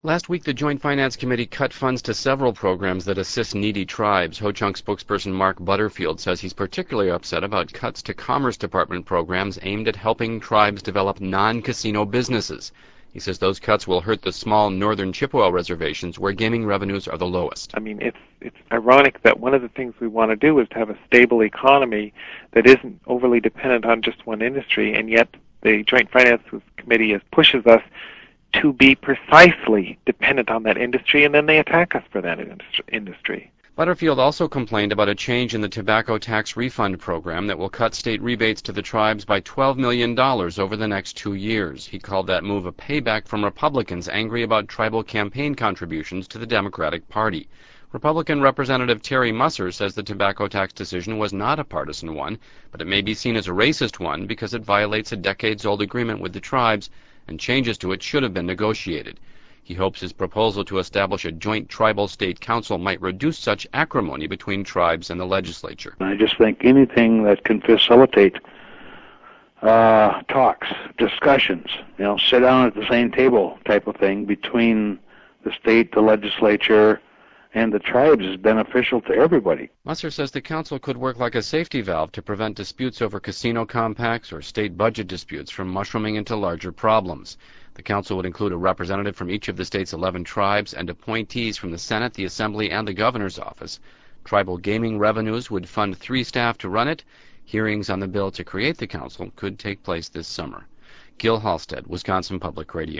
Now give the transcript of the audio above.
Last week, the Joint Finance Committee cut funds to several programs that assist needy tribes. Ho-Chunk spokesperson Mark Butterfield says he's particularly upset about cuts to Commerce Department programs aimed at helping tribes develop non-casino businesses. He says those cuts will hurt the small northern Chippewa reservations where gaming revenues are the lowest. I mean, it's ironic that one of the things we want to do is to have a stable economy that isn't overly dependent on just one industry, and yet the Joint Finance Committee pushes us to be precisely dependent on that industry, and then they attack us for that industry. Butterfield also complained about a change in the tobacco tax refund program that will cut state rebates to the tribes by $12 million over the next 2 years. He called that move a payback from Republicans angry about tribal campaign contributions to the Democratic Party. Republican Representative Terry Musser says the tobacco tax decision was not a partisan one, but it may be seen as a racist one because it violates a decades-old agreement with the tribes, and changes to it should have been negotiated. He hopes his proposal to establish a joint tribal state council might reduce such acrimony between tribes and the legislature. I just think anything that can facilitate talks, discussions, sit down at the same table type of thing between the state, the legislature, and the tribes is beneficial to everybody. Musser says the council could work like a safety valve to prevent disputes over casino compacts or state budget disputes from mushrooming into larger problems. The council would include a representative from each of the state's 11 tribes and appointees from the Senate, the Assembly, and the governor's office. Tribal gaming revenues would fund 3 staff to run it. Hearings on the bill to create the council could take place this summer. Gil Halstead, Wisconsin Public Radio.